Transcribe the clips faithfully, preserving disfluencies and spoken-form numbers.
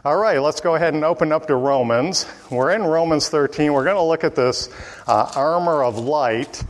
All right, let's go ahead and open up to Romans. We're in Romans thirteen. We're going to look at this uh, armor of light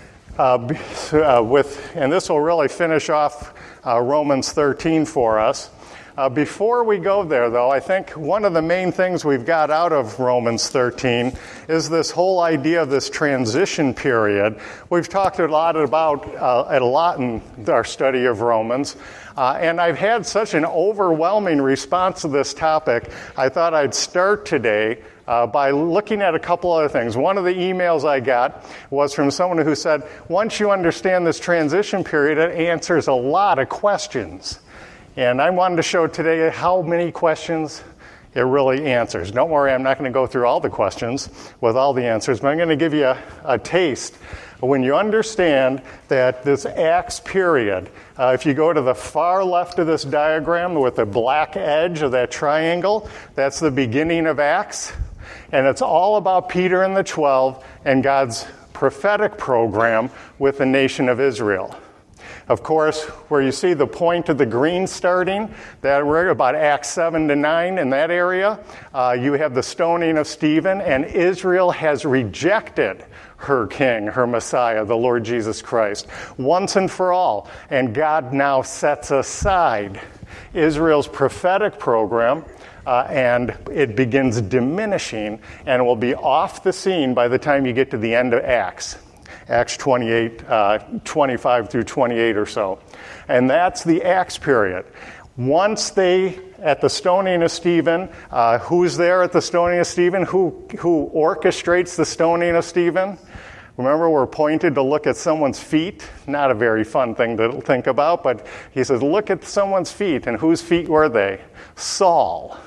uh, uh, with, and this will really finish off uh, Romans thirteen for us. Uh, before we go there, though, I think one of the main things we've got out of Romans thirteen is this whole idea of this transition period. We've talked a lot about uh, a lot in our study of Romans, uh, and I've had such an overwhelming response to this topic. I thought I'd start today uh, by looking at a couple other things. One of the emails I got was from someone who said, once you understand this transition period, it answers a lot of questions. And I wanted to show today how many questions it really answers. Don't worry, I'm not going to go through all the questions with all the answers, but I'm going to give you a, a taste. When you understand that this Acts period, uh, if you go to the far left of this diagram with the black edge of that triangle, that's the beginning of Acts. And it's all about Peter and the twelve and God's prophetic program with the nation of Israel. Of course, where you see the point of the green starting, that we're about Acts seven to nine in that area, uh, you have the stoning of Stephen, and Israel has rejected her king, her Messiah, the Lord Jesus Christ, once and for all. And God now sets aside Israel's prophetic program, uh, and it begins diminishing, and will be off the scene by the time you get to the end of Acts. Acts twenty-eight, uh, twenty-five through twenty-eight or so. And that's the Acts period. Once they, at the stoning of Stephen, uh, who's there at the stoning of Stephen? Who, who orchestrates the stoning of Stephen? Remember, we're pointed to look at someone's feet. Not a very fun thing to think about, but he says, look at someone's feet. And whose feet were they? Saul,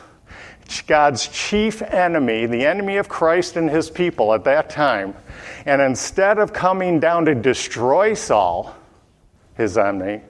God's chief enemy, the enemy of Christ and his people at that time. And instead of coming down to destroy Saul, his enemy,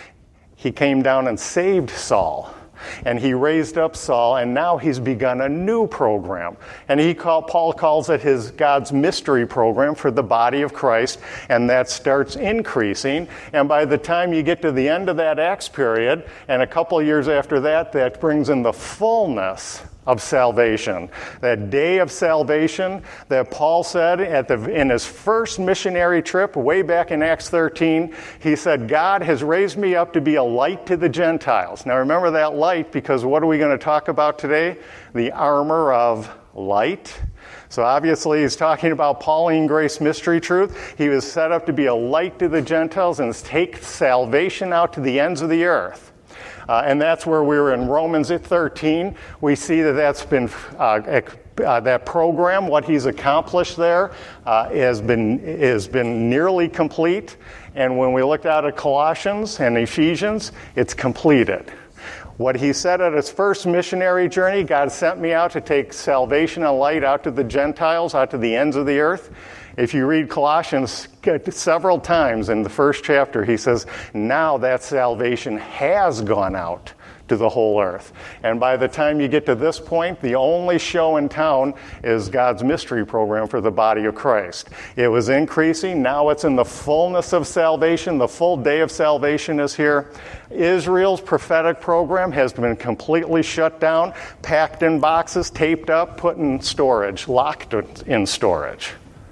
he came down and saved Saul. And he raised up Saul, and now he's begun a new program. And he call, Paul calls it his God's mystery program for the body of Christ, and that starts increasing. And by the time you get to the end of that Acts period, and a couple of years after that, that brings in the fullness of salvation. That day of salvation that Paul said at the, in his first missionary trip way back in Acts thirteen, he said, God has raised me up to be a light to the Gentiles. Now remember that light, because what are we going to talk about today? The armor of light. So obviously he's talking about Pauline grace mystery truth. He was set up to be a light to the Gentiles and take salvation out to the ends of the earth. Uh, and that's where we were in Romans thirteen. We see that that's been uh, uh, that program, what he's accomplished there, uh, has been has been nearly complete. And when we looked out at Colossians and Ephesians, it's completed. What he said at his first missionary journey, God sent me out to take salvation and light out to the Gentiles, out to the ends of the earth. If you read Colossians several times in the first chapter, he says, now that salvation has gone out to the whole earth. And by the time you get to this point, the only show in town is God's mystery program for the body of Christ. It was increasing. Now it's in the fullness of salvation. The full day of salvation is here. Israel's prophetic program has been completely shut down, packed in boxes, taped up, put in storage, locked in storage.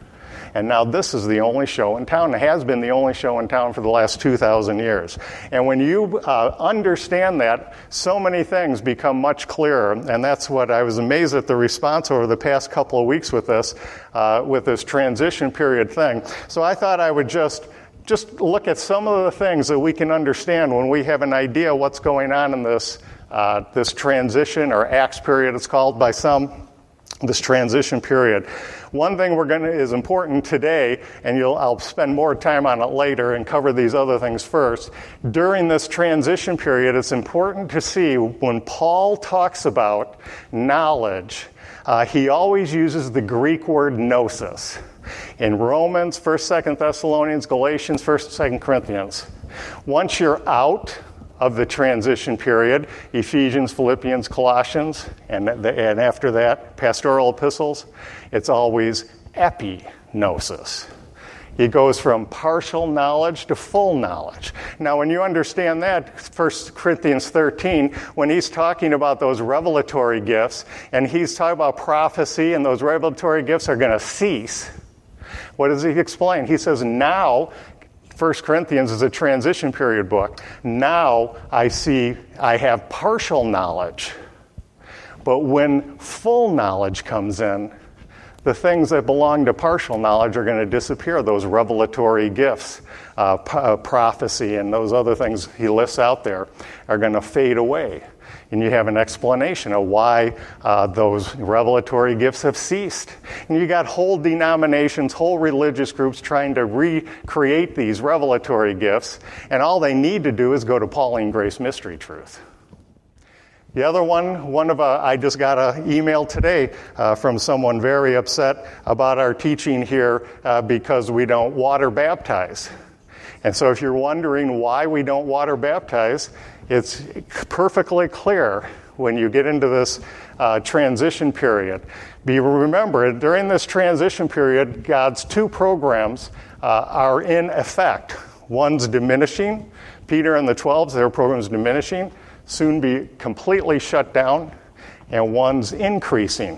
And now this is the only show in town. It has been the only show in town for the last two thousand years. And when you uh, understand that, so many things become much clearer. And that's what I was amazed at the response over the past couple of weeks with this, uh, with this transition period thing. So I thought I would just just look at some of the things that we can understand when we have an idea what's going on in this uh, this transition, or Acts period it's called by some, this transition period. One thing we're going to is important today, and you'll I'll spend more time on it later and cover these other things first. During this transition period, it's important to see when Paul talks about knowledge, uh, he always uses the Greek word gnosis. In Romans, First, Second Thessalonians, Galatians, First, Second Corinthians. Once you're out of the transition period, Ephesians, Philippians, Colossians, and, the, and after that, pastoral epistles, it's always epignosis. He goes from partial knowledge to full knowledge. Now, when you understand that, First Corinthians thirteen, when he's talking about those revelatory gifts, and he's talking about prophecy, and those revelatory gifts are going to cease, what does he explain? He says, now, First Corinthians is a transition period book. Now I see, I have partial knowledge. But when full knowledge comes in, the things that belong to partial knowledge are going to disappear. Those revelatory gifts, uh, p- uh, prophecy, and those other things he lists out there are going to fade away. And you have an explanation of why uh, those revelatory gifts have ceased. And you got whole denominations, whole religious groups trying to recreate these revelatory gifts, and all they need to do is go to Pauline Grace Mystery Truth. The other one, one of uh, I just got an email today uh, from someone very upset about our teaching here uh, because we don't water baptize. And so if you're wondering why we don't water baptize, it's perfectly clear when you get into this uh, transition period. Be remember, during this transition period, God's two programs uh, are in effect. One's diminishing. Peter and the twelve, their program is diminishing, soon be completely shut down, and one's increasing.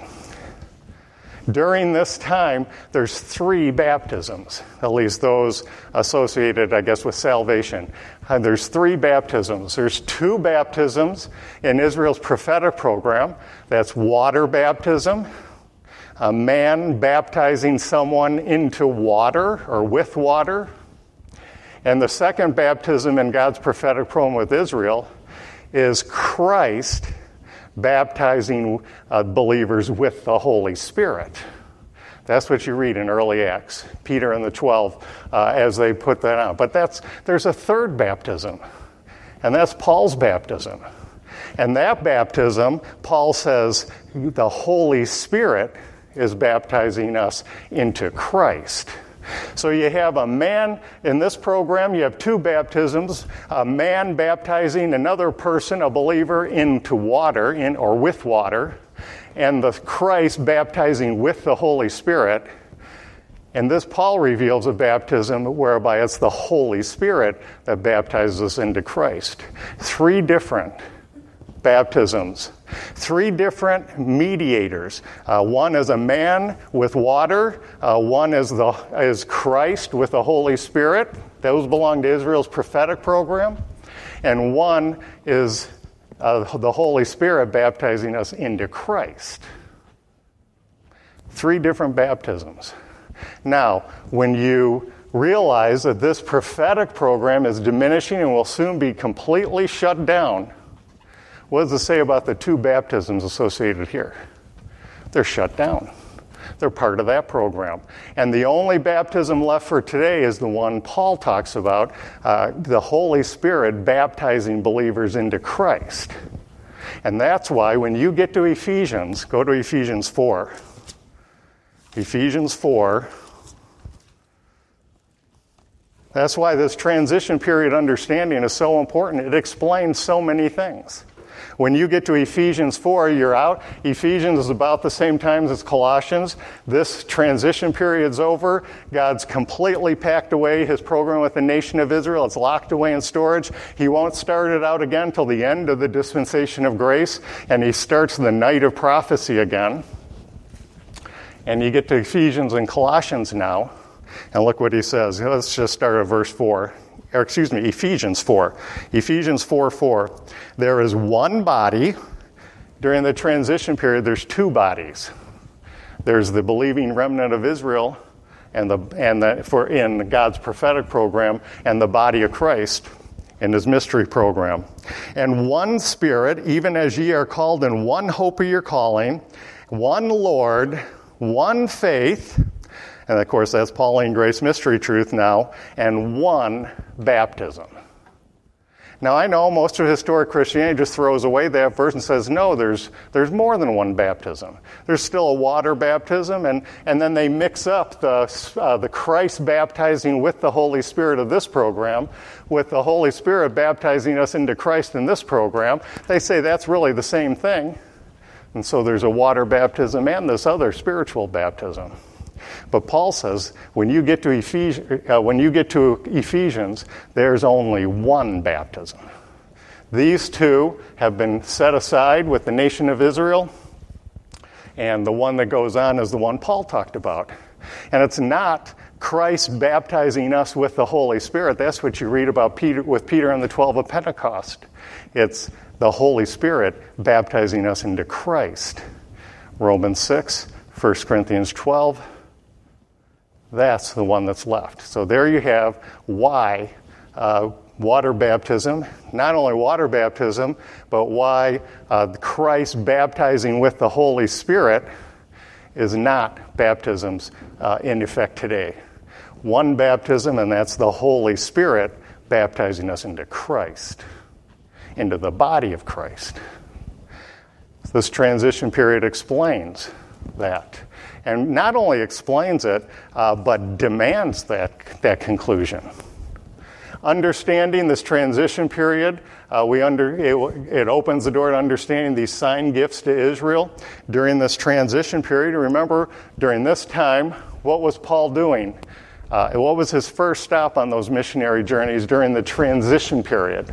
During this time, there's three baptisms, at least those associated, I guess, with salvation. And there's three baptisms. There's two baptisms in Israel's prophetic program. That's water baptism, a man baptizing someone into water or with water. And the second baptism in God's prophetic program with Israel is Christ baptizing uh, believers with the Holy Spirit. That's what you read in early Acts, Peter and the twelve, uh, as they put that out. But that's there's a third baptism, and that's Paul's baptism. And that baptism, Paul says, the Holy Spirit is baptizing us into Christ. So you have a man in this program, you have two baptisms, a man baptizing another person, a believer, into water, in or with water, and the Christ baptizing with the Holy Spirit. And this, Paul reveals a baptism whereby it's the Holy Spirit that baptizes us into Christ. Three different baptisms. Three different mediators. Uh, one is a man with water. Uh, one is the is Christ with the Holy Spirit. Those belong to Israel's prophetic program. And one is uh, the Holy Spirit baptizing us into Christ. Three different baptisms. Now, when you realize that this prophetic program is diminishing and will soon be completely shut down, what does it say about the two baptisms associated here? They're shut down. They're part of that program. And the only baptism left for today is the one Paul talks about, uh, the Holy Spirit baptizing believers into Christ. And that's why when you get to Ephesians, go to Ephesians four. Ephesians four. That's why this transition period understanding is so important. It explains so many things. When you get to Ephesians four, you're out. Ephesians is about the same time as Colossians. This transition period's over. God's completely packed away his program with the nation of Israel. It's locked away in storage. He won't start it out again till the end of the dispensation of grace, and he starts the night of prophecy again. And you get to Ephesians and Colossians now, and look what he says. Let's just start at verse four. Or excuse me, Ephesians four. Ephesians four four. There is one body. During the transition period, there's two bodies. There's the believing remnant of Israel and the and the for in God's prophetic program, and the body of Christ in his mystery program. And one Spirit, even as ye are called in one hope of your calling, one Lord, one faith. And, of course, that's Pauline Grace Mystery Truth now, and one baptism. Now, I know most of historic Christianity just throws away that verse and says, no, there's there's more than one baptism. There's still a water baptism, and, and then they mix up the, uh, the Christ baptizing with the Holy Spirit of this program with the Holy Spirit baptizing us into Christ in this program. They say that's really the same thing. And so there's a water baptism and this other spiritual baptism. But Paul says when you get to Ephes- uh, when you get to Ephesians, there's only one baptism. These two have been set aside with the nation of Israel, and the one that goes on is the one Paul talked about. And it's not Christ baptizing us with the Holy Spirit. That's what you read about Peter with Peter and the twelve of Pentecost. It's the Holy Spirit baptizing us into Christ. Romans six, First Corinthians twelve, that's the one that's left. So there you have why uh, water baptism, not only water baptism, but why uh, Christ baptizing with the Holy Spirit is not baptisms uh, in effect today. One baptism, and that's the Holy Spirit baptizing us into Christ, into the body of Christ. This transition period explains that. And not only explains it, uh, but demands that, that conclusion. Understanding this transition period, uh, we under it, it opens the door to understanding these sign gifts to Israel during this transition period. Remember, during this time, what was Paul doing? Uh, what was his first stop on those missionary journeys during the transition period?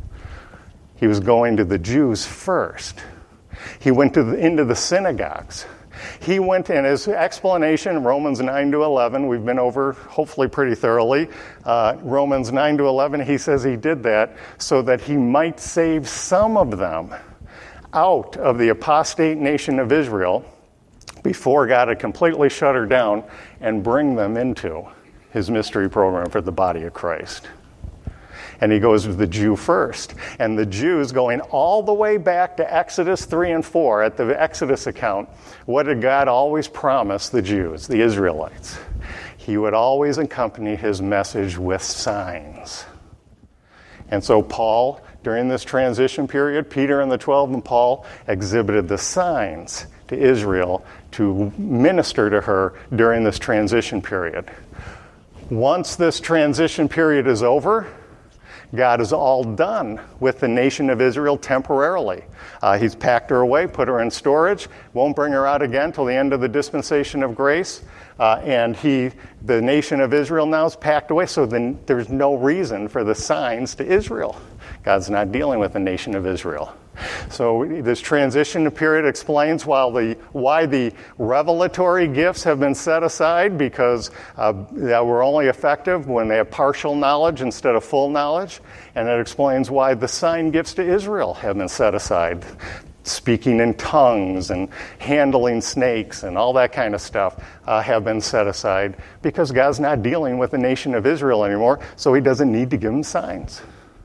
He was going to the Jews first. He went to the, into the synagogues. He went, in his explanation, Romans nine to eleven, we've been over hopefully pretty thoroughly. Uh, Romans nine to eleven, he says he did that so that he might save some of them out of the apostate nation of Israel before God had completely shut her down and bring them into his mystery program for the body of Christ. And he goes with the Jew first. And the Jews, going all the way back to Exodus three and four, at the Exodus account, what did God always promise the Jews, the Israelites? He would always accompany his message with signs. And so Paul, during this transition period, Peter and the twelve and Paul exhibited the signs to Israel to minister to her during this transition period. Once this transition period is over, God is all done with the nation of Israel temporarily. Uh, he's packed her away, put her in storage, won't bring her out again till the end of the dispensation of grace. Uh, and he, the nation of Israel now is packed away, so then there's no reason for the signs to Israel. God's not dealing with the nation of Israel. So this transition period explains why the, why the revelatory gifts have been set aside, because uh, they were only effective when they have partial knowledge instead of full knowledge. And it explains why the sign gifts to Israel have been set aside. Speaking in tongues and handling snakes and all that kind of stuff uh, have been set aside because God's not dealing with the nation of Israel anymore, so he doesn't need to give them signs.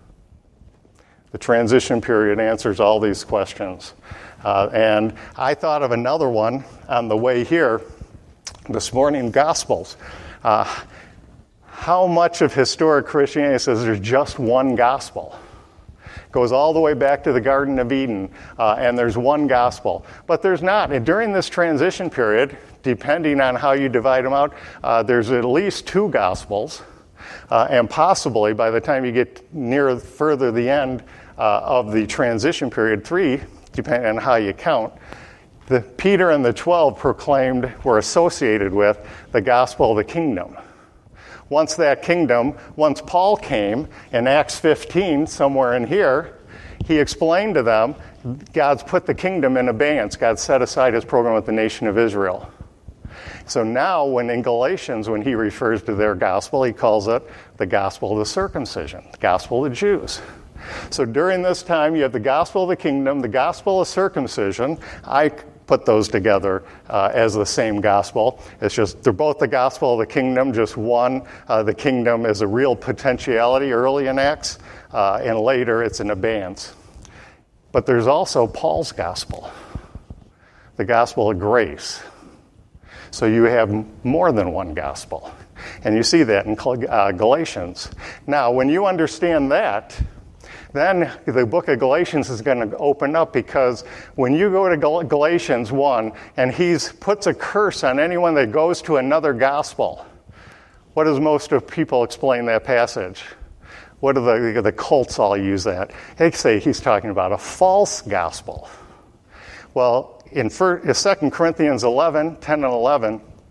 The transition period answers all these questions. Uh, and I thought of another one on the way here this morning, Gospels. Uh, how much of historic Christianity says there's just one gospel? Goes all the way back to the Garden of Eden, uh, and there's one gospel. But there's not. And during this transition period, depending on how you divide them out, uh, there's at least two gospels. Uh, and possibly, by the time you get near further the end uh, of the transition period, three, depending on how you count, the Peter and the twelve proclaimed, were associated with the gospel of the kingdom. Once that kingdom, once Paul came in Acts fifteen, somewhere in here, he explained to them, God's put the kingdom in abeyance. God set aside his program with the nation of Israel. So now, when in Galatians, when he refers to their gospel, he calls it the gospel of the circumcision, the gospel of the Jews. So during this time, you have the gospel of the kingdom, the gospel of circumcision. I put those together uh, as the same gospel. It's just, they're both the gospel of the kingdom, just one. Uh, the kingdom is a real potentiality early in Acts, uh, and later it's an abeyance. But there's also Paul's gospel, the gospel of grace. So you have more than one gospel. And you see that in uh, Galatians. Now, when you understand that, then the book of Galatians is going to open up, because when you go to Gal- Galatians one, and he puts a curse on anyone that goes to another gospel, what does most of people explain that passage? What do the, the cults all use that? They say he's talking about a false gospel. Well, in Second Corinthians eleven, ten and eleven,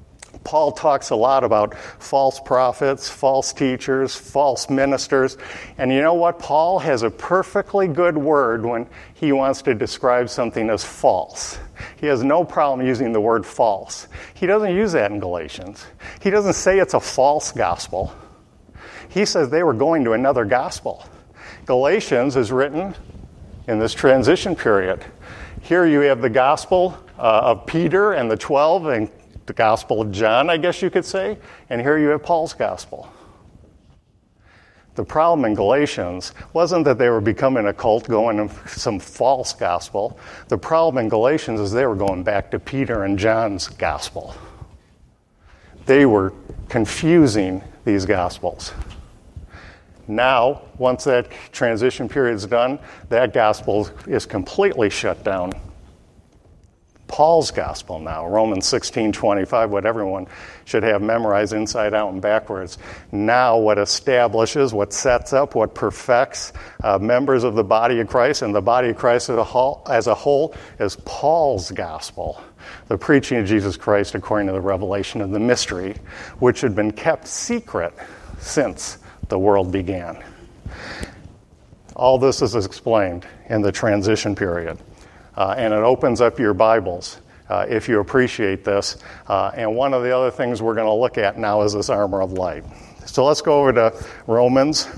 Paul talks a lot about false prophets, false teachers, false ministers. And you know what? Paul has a perfectly good word when he wants to describe something as false. He has no problem using the word false. He doesn't use that in Galatians. He doesn't say it's a false gospel. He says they were going to another gospel. Galatians is written in this transition period. Here you have the gospel uh, of Peter and the twelve and the Gospel of John, I guess you could say, and here you have Paul's gospel. The problem in Galatians wasn't that they were becoming a cult going in some false gospel. The problem in Galatians is they were going back to Peter and John's gospel. They were confusing these gospels. Now, once that transition period is done, that gospel is completely shut down. Paul's gospel now, Romans sixteen twenty-five, what everyone should have memorized inside out and backwards. Now what establishes, what sets up, what perfects uh, members of the body of Christ and the body of Christ as a, whole, as a whole is Paul's gospel, the preaching of Jesus Christ according to the revelation of the mystery, which had been kept secret since the world began. All this is explained in the transition period. Uh, and it opens up your Bibles uh, if you appreciate this. Uh, and one of the other things we're going to look at now is this armor of light. So let's go over to Romans,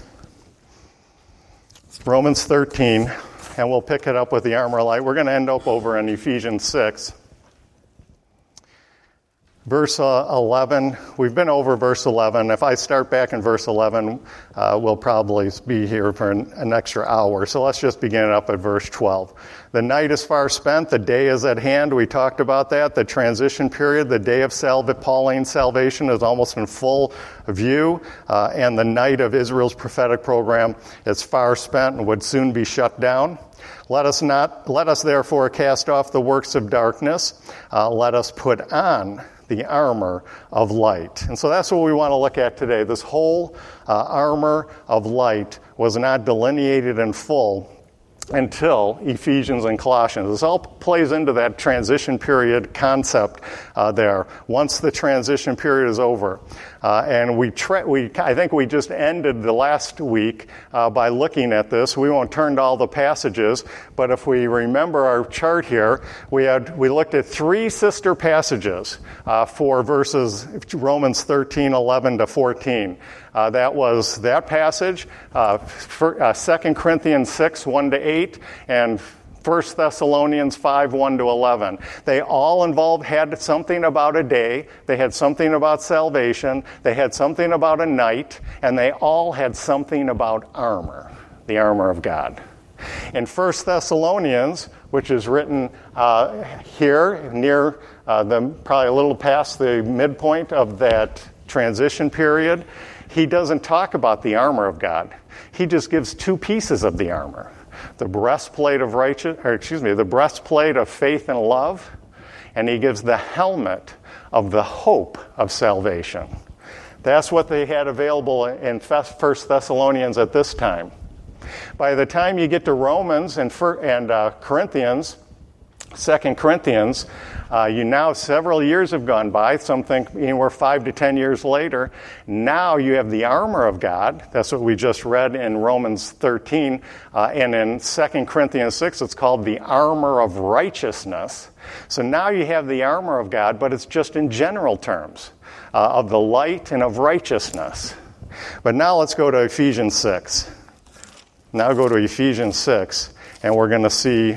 Romans thirteen, and we'll pick it up with the armor of light. We're going to end up over in Ephesians six. Verse uh, eleven, we've been over verse eleven. If I start back in verse eleven, uh, we'll probably be here for an, an extra hour. So let's just begin it up at verse twelve. The night is far spent, the day is at hand. We talked about that. The transition period, the day of salva- Pauline's salvation is almost in full view. Uh, and the night of Israel's prophetic program is far spent and would soon be shut down. Let us not. Let us therefore cast off the works of darkness. Uh, let us put on the armor of light. And so that's what we want to look at today. This whole uh, armor of light was not delineated in full until Ephesians and Colossians. This all plays into that transition period concept uh, there. Once the transition period is over, uh, and we, tra- we, I think we just ended the last week uh, by looking at this. We won't turn to all the passages, but if we remember our chart here, we had we looked at three sister passages uh, for verses Romans thirteen, eleven to fourteen. Uh, that was that passage, uh, for, uh, Second Corinthians six, one to eight, and First Thessalonians five, one to eleven. They all involved, had something about a day, they had something about salvation, they had something about a night, and they all had something about armor, the armor of God. In First Thessalonians, which is written uh, here near uh, the probably a little past the midpoint of that transition period, he doesn't talk about the armor of God. He just gives two pieces of the armor. The breastplate of righteous, or excuse me, the breastplate of faith and love, and he gives the helmet of the hope of salvation. That's what they had available in First Thessalonians at this time. By the time you get to Romans and, and uh, Corinthians, Second Corinthians, uh, you now, several years have gone by, some think anywhere five to ten years later. Now you have the armor of God. That's what we just read in Romans thirteen. Uh, and in Second Corinthians six, it's called the armor of righteousness. So now you have the armor of God, but it's just in general terms uh, of the light and of righteousness. But now let's go to Ephesians six. Now go to Ephesians six, and we're going to see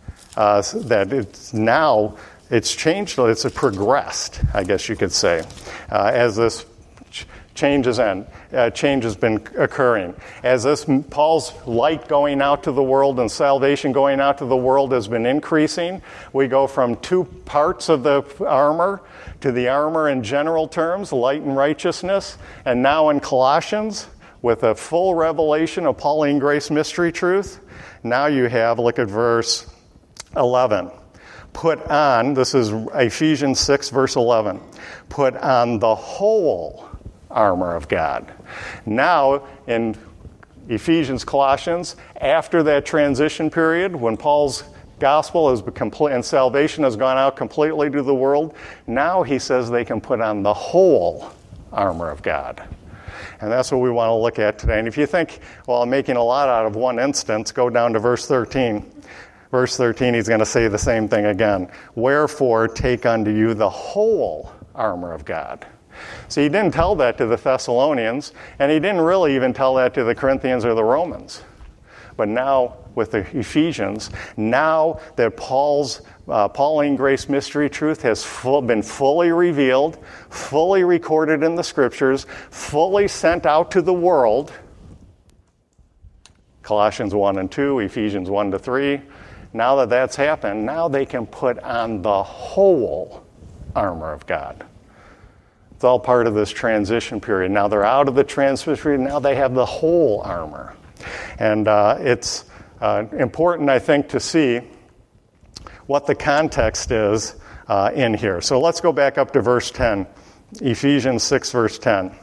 Uh, that it's now, it's changed, it's progressed, I guess you could say, uh, as this ch- change, is in, uh, change has been occurring. As this Paul's light going out to the world and salvation going out to the world has been increasing, we go from two parts of the armor to the armor in general terms, light and righteousness, and now in Colossians, with a full revelation of Pauline grace mystery truth, now you have, look at verse eleven. Put on, this is Ephesians six, verse eleven. Put on the whole armor of God. Now, in Ephesians, Colossians, after that transition period, when Paul's gospel is complete and salvation has gone out completely to the world. Now he says they can put on the whole armor of God. And that's what we want to look at today. And if you think, well, I'm making a lot out of one instance, go down to verse thirteen. Verse thirteen, he's going to say the same thing again. Wherefore, take unto you the whole armor of God. So he didn't tell that to the Thessalonians, and he didn't really even tell that to the Corinthians or the Romans. But now, with the Ephesians, now that Paul's uh, Pauline grace mystery truth has full, been fully revealed, fully recorded in the Scriptures, fully sent out to the world, Colossians one and two, Ephesians one to three, now that that's happened, now they can put on the whole armor of God. It's all part of this transition period. Now they're out of the transition period, now they have the whole armor. And uh, it's uh, important, I think, to see what the context is uh, in here. So let's go back up to verse ten, Ephesians six, verse ten.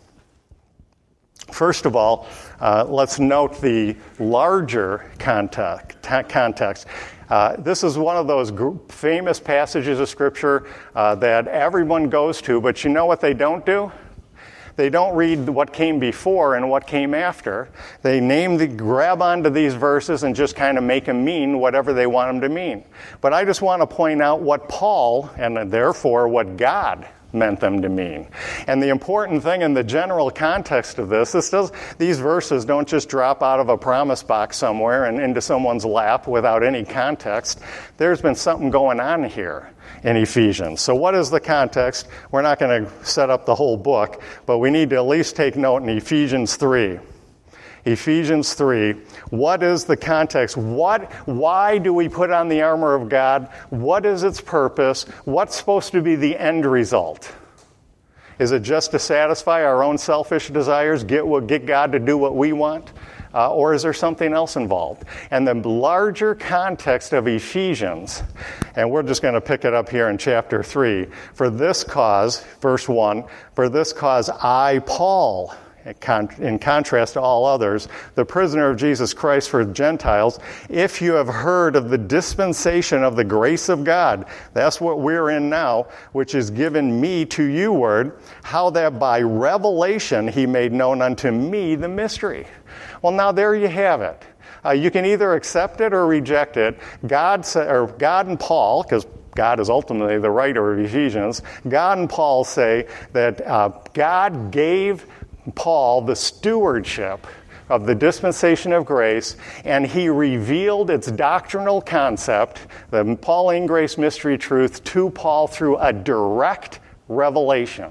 First of all, uh, let's note the larger context. context. Uh, this is one of those famous passages of Scripture uh, that everyone goes to, but you know what they don't do? They don't read what came before and what came after. They name the, grab onto these verses and just kind of make them mean whatever they want them to mean. But I just want to point out what Paul, and therefore what God, meant them to mean. And the important thing in the general context of this, this does, these verses don't just drop out of a promise box somewhere and into someone's lap without any context. There's been something going on here in Ephesians. So what is the context? We're not going to set up the whole book, but we need to at least take note in Ephesians three. Ephesians three, what is the context? What, why do we put on the armor of God? What is its purpose? What's supposed to be the end result? Is it just to satisfy our own selfish desires, get, get God to do what we want? Uh, or is there something else involved? And the larger context of Ephesians, and we're just going to pick it up here in chapter three, for this cause, verse one, for this cause I, Paul, in contrast to all others, the prisoner of Jesus Christ for Gentiles, if you have heard of the dispensation of the grace of God, that's what we're in now, which is given me to you word, how that by revelation he made known unto me the mystery. Well, now there you have it. Uh, you can either accept it or reject it. God, sa- or God and Paul, because God is ultimately the writer of Ephesians, God and Paul say that uh, God gave Paul the stewardship of the dispensation of grace, and he revealed its doctrinal concept, the Pauline grace mystery truth, to Paul through a direct revelation.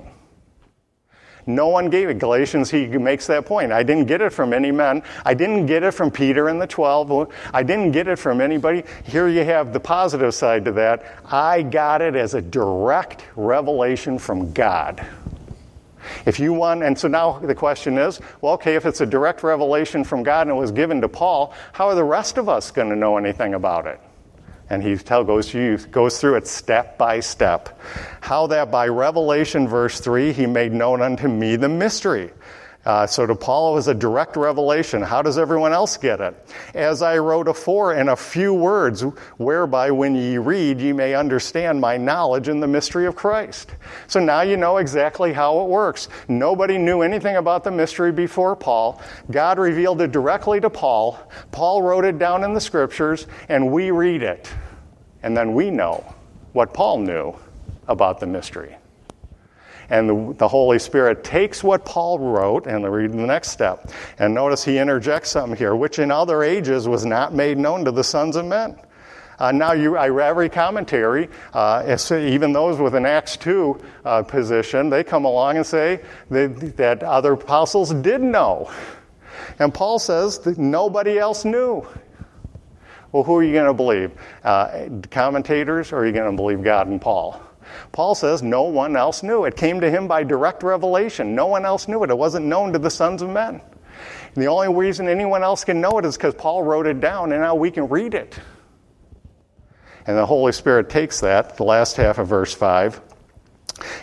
No one gave it. Galatians, he makes that point. I didn't get it from any men. I didn't get it from Peter and the twelve. I didn't get it from anybody. Here you have the positive side to that. I got it as a direct revelation from God. If you want, and so now the question is, well, okay, if it's a direct revelation from God and it was given to Paul, how are the rest of us going to know anything about it? And he tell, goes, through, goes through it step by step. How that by revelation, verse three, he made known unto me the mystery. Uh, so to Paul, it was a direct revelation. How does everyone else get it? As I wrote afore in a few words, whereby when ye read, ye may understand my knowledge in the mystery of Christ. So now you know exactly how it works. Nobody knew anything about the mystery before Paul. God revealed it directly to Paul. Paul wrote it down in the Scriptures, and we read it. And then we know what Paul knew about the mystery. And the, the Holy Spirit takes what Paul wrote, and read the next step. And notice he interjects something here, which in other ages was not made known to the sons of men. Uh, now, you, I, every commentary, uh, even those with an Acts two uh, position, they come along and say that, that other apostles did know. And Paul says that nobody else knew. Well, who are you going to believe? Uh, commentators, or are you going to believe God and Paul? Paul says no one else knew. It came to him by direct revelation. No one else knew it. It wasn't known to the sons of men. And the only reason anyone else can know it is because Paul wrote it down, and now we can read it. And the Holy Spirit takes that, the last half of verse five,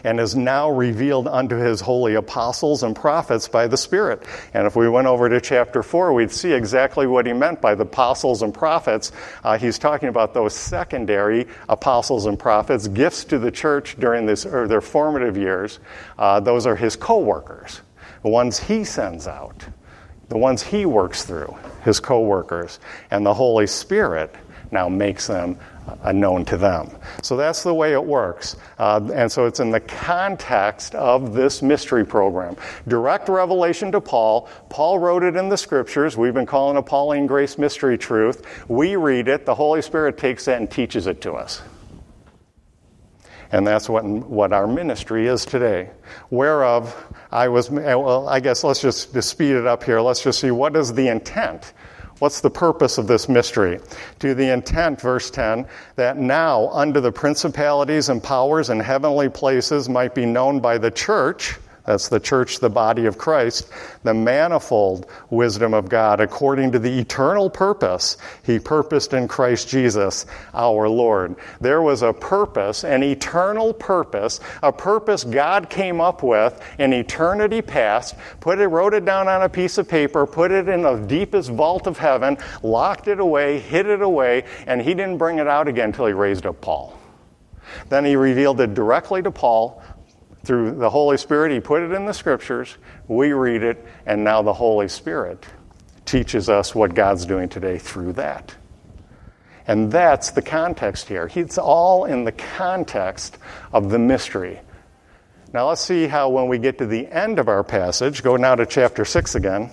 and is now revealed unto his holy apostles and prophets by the Spirit. And if we went over to chapter four, we'd see exactly what he meant by the apostles and prophets. Uh, he's talking about those secondary apostles and prophets, gifts to the church during this, or their formative years. Uh, those are his co-workers, the ones he sends out, the ones he works through, his co-workers. And the Holy Spirit now makes them uh, known to them. So that's the way it works. Uh, and so it's in the context of this mystery program. Direct revelation to Paul. Paul wrote it in the Scriptures. We've been calling it Pauline Grace Mystery Truth. We read it. The Holy Spirit takes that and teaches it to us. And that's what what our ministry is today. Whereof I was, well, I guess let's just to speed it up here. Let's just see, what is the intent? What's the purpose of this mystery? To the intent, verse ten, that now unto the principalities and powers in heavenly places might be known by the church, that's the church, the body of Christ, the manifold wisdom of God according to the eternal purpose he purposed in Christ Jesus our Lord. There was a purpose, an eternal purpose, a purpose God came up with in eternity past, put it, wrote it down on a piece of paper, put it in the deepest vault of heaven, locked it away, hid it away, and he didn't bring it out again until he raised up Paul. Then he revealed it directly to Paul. Through the Holy Spirit, he put it in the Scriptures, we read it, and now the Holy Spirit teaches us what God's doing today through that. And that's the context here. It's all in the context of the mystery. Now let's see how when we get to the end of our passage, go now to chapter six again.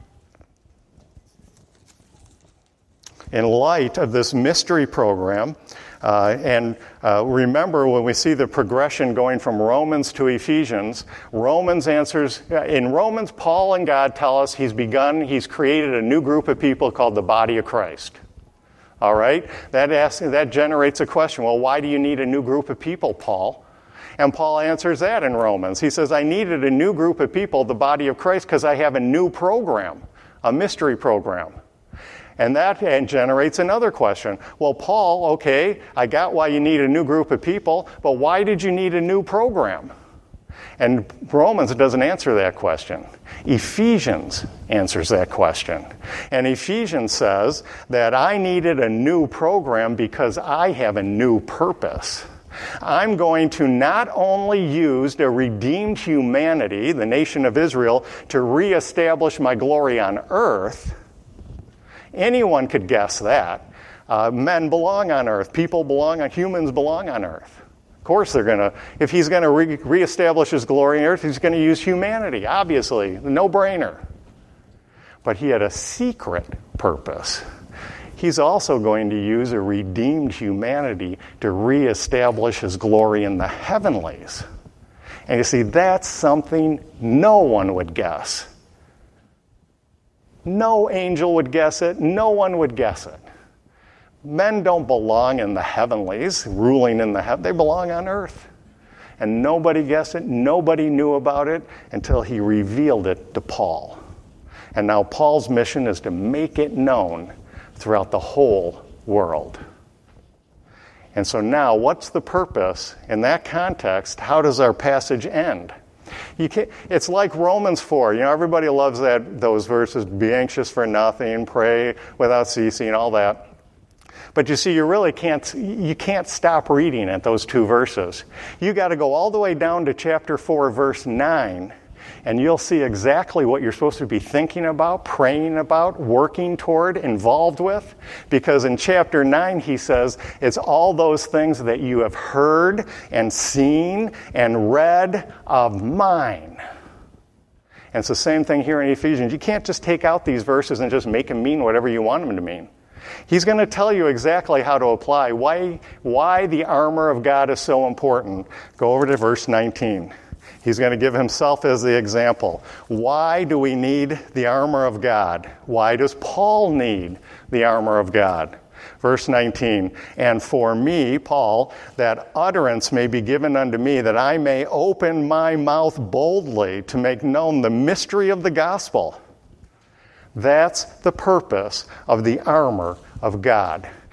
In light of this mystery program, Uh, and uh, remember, when we see the progression going from Romans to Ephesians, Romans answers, in Romans, Paul and God tell us he's begun, he's created a new group of people called the body of Christ. All right? That asks, that generates a question. Well, why do you need a new group of people, Paul? And Paul answers that in Romans. He says, I needed a new group of people, the body of Christ, because I have a new program, a mystery program. And that generates another question. Well, Paul, okay, I got why you need a new group of people, but why did you need a new program? And Romans doesn't answer that question. Ephesians answers that question. And Ephesians says that I needed a new program because I have a new purpose. I'm going to not only use the redeemed humanity, the nation of Israel, to reestablish my glory on earth. Anyone could guess that. Uh, men belong on earth. People belong on, humans belong on earth. Of course they're going to, if he's going to re- reestablish his glory on earth, he's going to use humanity, obviously, no-brainer. But he had a secret purpose. He's also going to use a redeemed humanity to reestablish his glory in the heavenlies. And you see, that's something no one would guess. No angel would guess it. No one would guess it. Men don't belong in the heavenlies, ruling in the heavens. They belong on earth. And nobody guessed it. Nobody knew about it until he revealed it to Paul. And now Paul's mission is to make it known throughout the whole world. And so now, what's the purpose? In that context, how does our passage end? You can't, it's like Romans four. You know, everybody loves that those verses, be anxious for nothing, pray without ceasing, all that. But you see, you really can't, you can't stop reading at those two verses. You got to go all the way down to chapter four, verse nine, and you'll see exactly what you're supposed to be thinking about, praying about, working toward, involved with. Because in chapter nine, he says, it's all those things that you have heard and seen and read of mine. And it's the same thing here in Ephesians. You can't just take out these verses and just make them mean whatever you want them to mean. He's going to tell you exactly how to apply, why, why the armor of God is so important. Go over to verse nineteen. He's going to give himself as the example. Why do we need the armor of God? Why does Paul need the armor of God? Verse nineteen, and for me, Paul, that utterance may be given unto me, that I may open my mouth boldly to make known the mystery of the gospel. That's the purpose of the armor of God.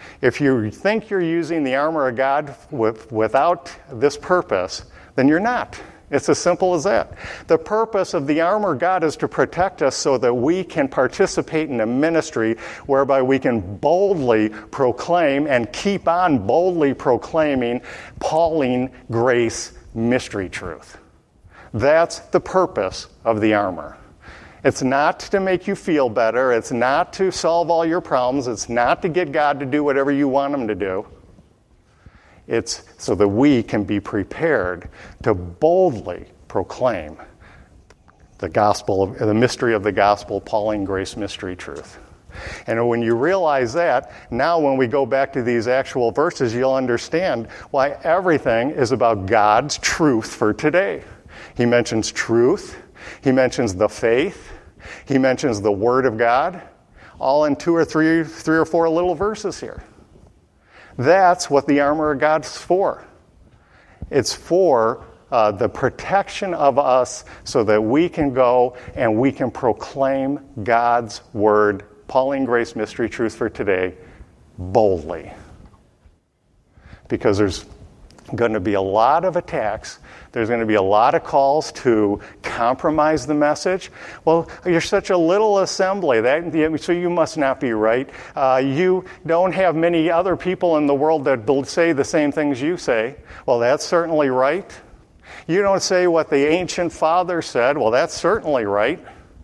If you think you're using the armor of God with, without this purpose, then you're not. It's as simple as that. The purpose of the armor of God is to protect us so that we can participate in a ministry whereby we can boldly proclaim and keep on boldly proclaiming Pauline grace mystery truth. That's the purpose of the armor. It's not to make you feel better. It's not to solve all your problems. It's not to get God to do whatever you want him to do. It's so that we can be prepared to boldly proclaim the gospel, the mystery of the gospel, Pauline grace mystery truth. And when you realize that, now when we go back to these actual verses, you'll understand why everything is about God's truth for today. He mentions truth. He mentions the faith. He mentions the Word of God, all in two or three, three or four little verses here. That's what the armor of God's for. It's for uh, the protection of us so that we can go and we can proclaim God's Word, Pauline grace mystery truth for today, boldly. Because there's going to be a lot of attacks. There's going to be a lot of calls to compromise the message. Well, you're such a little assembly, that, so you must not be right. Uh, you don't have many other people in the world that say the same things you say. Well, that's certainly right. You don't say what the ancient fathers said. Well, that's certainly right.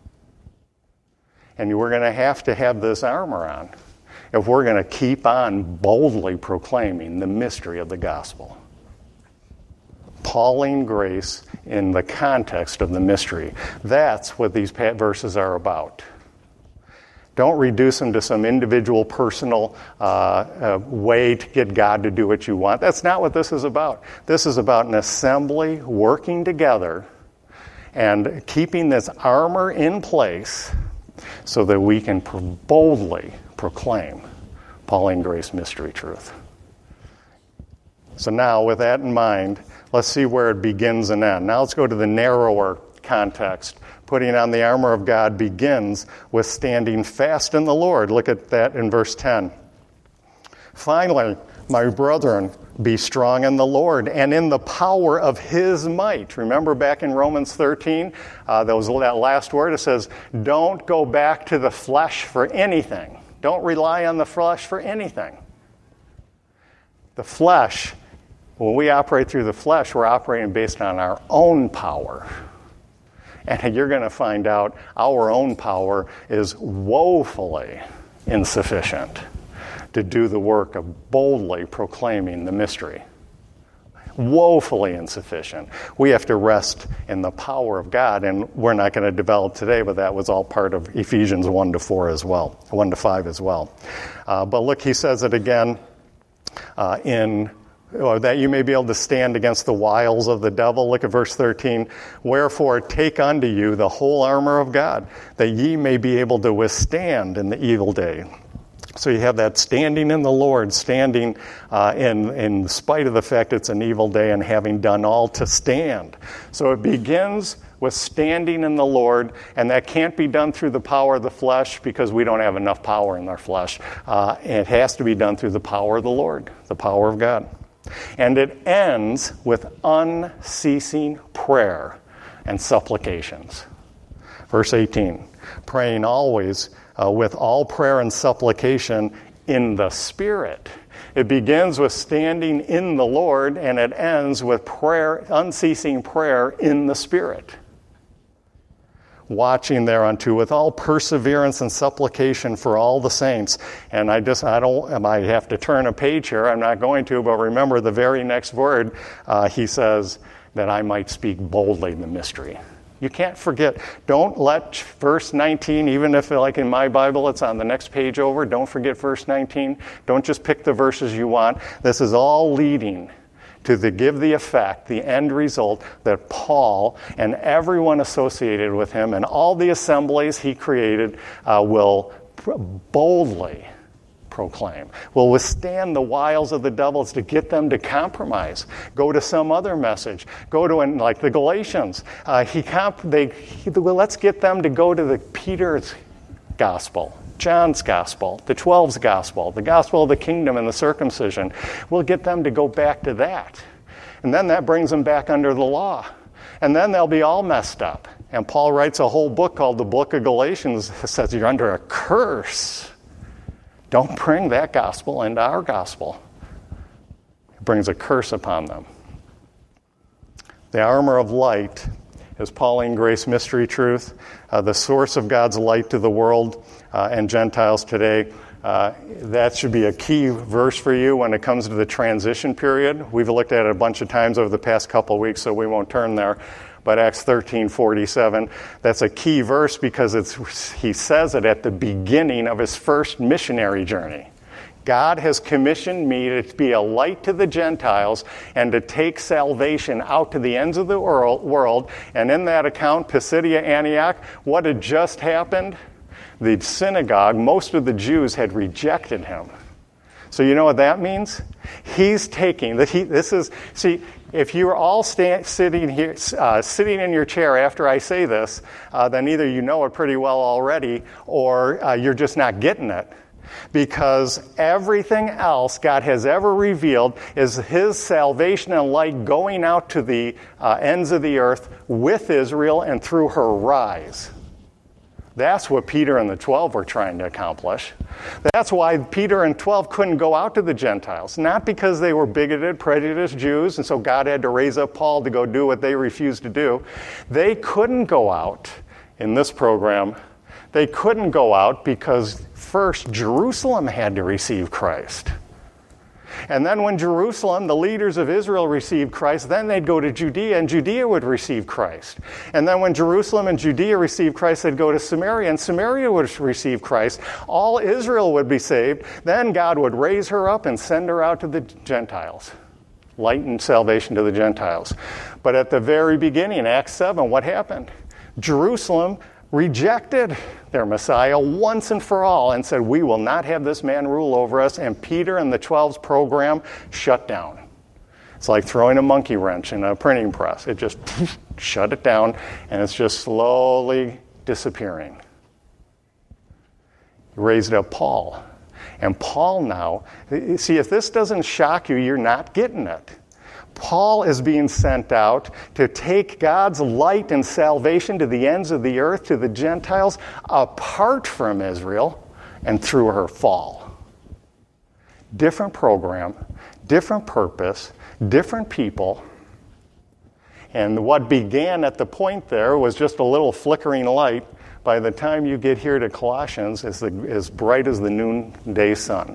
And we're going to have to have this armor on if we're going to keep on boldly proclaiming the mystery of the gospel. Pauline grace in the context of the mystery. That's what these verses are about. Don't reduce them to some individual personal uh, uh, way to get God to do what you want. That's not what this is about. This is about an assembly working together and keeping this armor in place so that we can boldly proclaim Pauline grace mystery truth. So now, with that in mind, let's see where it begins and ends. Now let's go to the narrower context. Putting on the armor of God begins with standing fast in the Lord. Look at that in verse ten. Finally, my brethren, be strong in the Lord and in the power of his might. Remember back in Romans thirteen, uh, that was that last word. It says, don't go back to the flesh for anything. Don't rely on the flesh for anything. The flesh, when we operate through the flesh, we're operating based on our own power. And you're going to find out our own power is woefully insufficient to do the work of boldly proclaiming the mystery. Woefully insufficient. We have to rest in the power of God, and we're not going to develop today, but that was all part of Ephesians one to four as well, one to five as well. Uh, but look, he says it again uh, in Or that you may be able to stand against the wiles of the devil. Look at verse thirteen. Wherefore take unto you the whole armor of God, that ye may be able to withstand in the evil day. So you have that standing in the Lord, standing uh, in, in spite of the fact it's an evil day and having done all to stand. So it begins with standing in the Lord, and that can't be done through the power of the flesh because we don't have enough power in our flesh. Uh, it has to be done through the power of the Lord, the power of God. And it ends with unceasing prayer and supplications. Verse eighteen, praying always uh, with all prayer and supplication in the Spirit. It begins with standing in the Lord, and it ends with prayer, unceasing prayer in the Spirit. Watching thereunto with all perseverance and supplication for all the saints. And I just, I don't, I have to turn a page here. I'm not going to, but remember the very next word, uh, he says, that I might speak boldly the mystery. You can't forget. Don't let verse nineteen, even if like in my Bible it's on the next page over, don't forget verse nineteen. Don't just pick the verses you want. This is all leading to the, give the effect, the end result, that Paul and everyone associated with him and all the assemblies he created uh, will pr- boldly proclaim, will withstand the wiles of the devils to get them to compromise, go to some other message, go to, an, like the Galatians, uh, he comp- they, he, well, let's get them to go to the Peter's gospel, John's gospel, the twelve's gospel, the gospel of the kingdom and the circumcision. We'll get them to go back to that. And then that brings them back under the law. And then they'll be all messed up. And Paul writes a whole book called the Book of Galatians that says you're under a curse. Don't bring that gospel into our gospel. It brings a curse upon them. The armor of light is Pauline grace mystery truth, uh, the source of God's light to the world uh, and Gentiles today. Uh, that should be a key verse for you when it comes to the transition period. We've looked at it a bunch of times over the past couple of weeks, so we won't turn there. But Acts thirteen forty-seven, that's a key verse because it's, he says it at the beginning of his first missionary journey. God has commissioned me to be a light to the Gentiles and to take salvation out to the ends of the world. And in that account, Pisidia, Antioch, what had just happened? The synagogue, most of the Jews had rejected him. So you know what that means? He's taking, the, he, this is, see, if you're all sta- sitting here, uh, sitting in your chair after I say this, uh, then either you know it pretty well already or uh, you're just not getting it. Because everything else God has ever revealed is his salvation and light going out to the uh, ends of the earth with Israel and through her rise. That's what Peter and the twelve were trying to accomplish. That's why Peter and twelve couldn't go out to the Gentiles. Not because they were bigoted, prejudiced Jews, and so God had to raise up Paul to go do what they refused to do. They couldn't go out in this program. They couldn't go out because first Jerusalem had to receive Christ. And then when Jerusalem, the leaders of Israel, received Christ, then they'd go to Judea, and Judea would receive Christ. And then when Jerusalem and Judea received Christ, they'd go to Samaria, and Samaria would receive Christ. All Israel would be saved. Then God would raise her up and send her out to the Gentiles. Light and salvation to the Gentiles. But at the very beginning, Acts seven, what happened? Jerusalem rejected their Messiah once and for all and said, we will not have this man rule over us. And Peter and the twelve's program shut down. It's like throwing a monkey wrench in a printing press. It just shut it down, and it's just slowly disappearing. He raised up Paul. And Paul now, see, if this doesn't shock you, you're not getting it. Paul is being sent out to take God's light and salvation to the ends of the earth, to the Gentiles, apart from Israel and through her fall. Different program, different purpose, different people. And what began at the point there was just a little flickering light. By the time you get here to Colossians, it's the, as bright as the noonday sun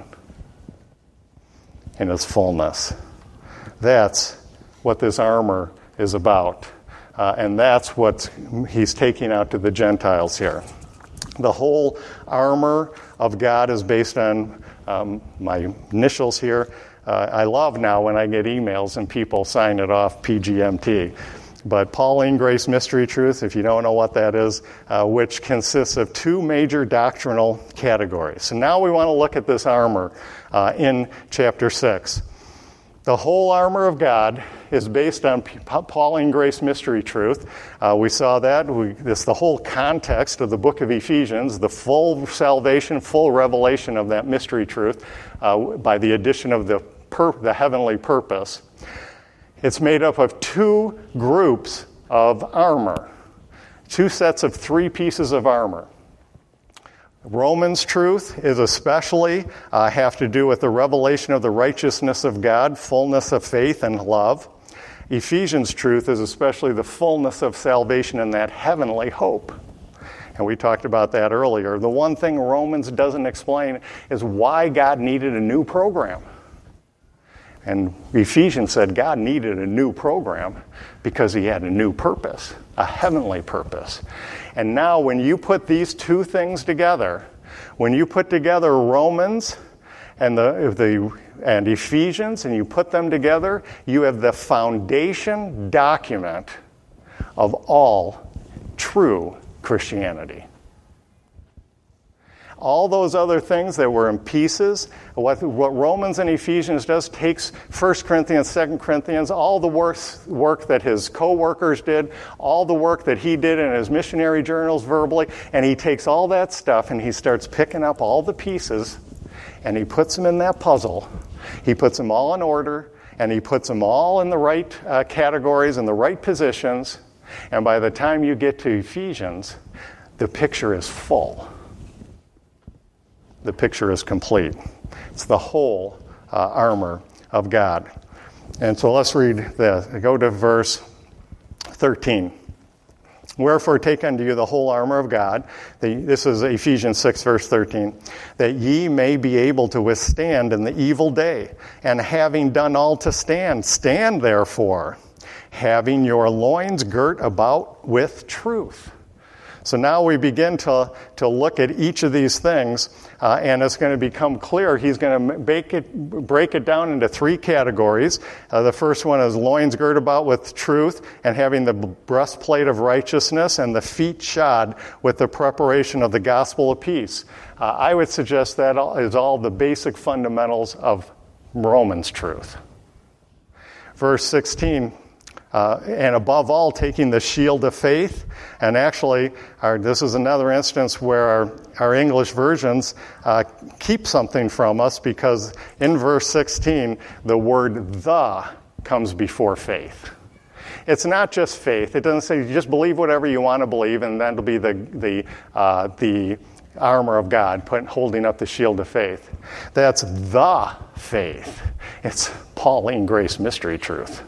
in its fullness. That's what this armor is about. Uh, and that's what he's taking out to the Gentiles here. The whole armor of God is based on um, my initials here. Uh, I love now when I get emails and people sign it off P G M T. But Pauline Grace Mystery Truth, if you don't know what that is, uh, which consists of two major doctrinal categories. So now we want to look at this armor uh, in chapter six. The whole armor of God is based on Pauline Grace Mystery Truth. Uh, we saw that. We, this the whole context of the book of Ephesians, the full salvation, full revelation of that mystery truth uh, by the addition of the, pur- the heavenly purpose. It's made up of two groups of armor, two sets of three pieces of armor. Romans truth is especially uh, have to do with the revelation of the righteousness of God, fullness of faith and love. Ephesians truth is especially the fullness of salvation and that heavenly hope. And we talked about that earlier. The one thing Romans doesn't explain is why God needed a new program. And Ephesians said God needed a new program because he had a new purpose, a heavenly purpose. And now when you put these two things together, when you put together Romans and the, the and Ephesians and you put them together, you have the foundation document of all true Christianity. all those other things that were in pieces. What, what Romans and Ephesians does takes First Corinthians, Second Corinthians, all the work, work that his co-workers did, all the work that he did in his missionary journals verbally, and he takes all that stuff and he starts picking up all the pieces and he puts them in that puzzle. He puts them all in order and he puts them all in the right uh, categories and the right positions. And by the time you get to Ephesians, the picture is full. The picture is complete. It's the whole uh, armor of God. And so let's read this. Go to verse thirteen. Wherefore take unto you the whole armor of God. The, this is Ephesians six, verse thirteen. That ye may be able to withstand in the evil day. And having done all to stand, stand therefore, having your loins girt about with truth. So now we begin to, to look at each of these things, uh, and it's going to become clear. He's going to make it, break it down into three categories. Uh, the first one is loins girt about with truth, and having the breastplate of righteousness, and the feet shod with the preparation of the gospel of peace. Uh, I would suggest that is all the basic fundamentals of Romans truth. Verse sixteen. Uh, and above all, taking the shield of faith. And actually, our, this is another instance where our, our English versions uh, keep something from us, because in verse sixteen, the word the comes before faith. It's not just faith. It doesn't say you just believe whatever you want to believe, and that'll be the, the, uh, the armor of God, put, holding up the shield of faith. That's the faith. It's Pauline grace mystery truth.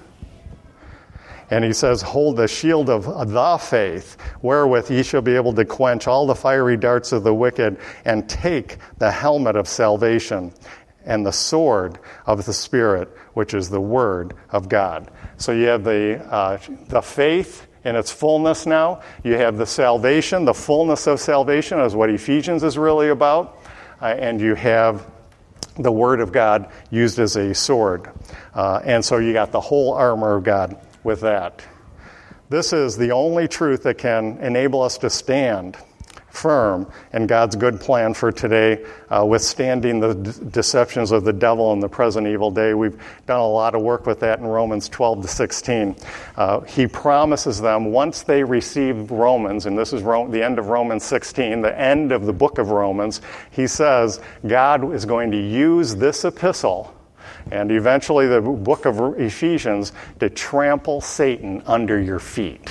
And he says, hold the shield of the faith, wherewith ye shall be able to quench all the fiery darts of the wicked, and take the helmet of salvation and the sword of the Spirit, which is the word of God. So you have the uh, the faith in its fullness now. You have the salvation. The fullness of salvation is what Ephesians is really about. Uh, and you have the word of God used as a sword. Uh, and so you got the whole armor of God with that. This is the only truth that can enable us to stand firm in God's good plan for today, uh, withstanding the d- deceptions of the devil in the present evil day. We've done a lot of work with that in Romans twelve to sixteen. Uh, he promises them once they receive Romans, and this is Ro- the end of Romans sixteen, the end of the book of Romans, he says God is going to use this epistle and eventually the book of Ephesians to trample Satan under your feet.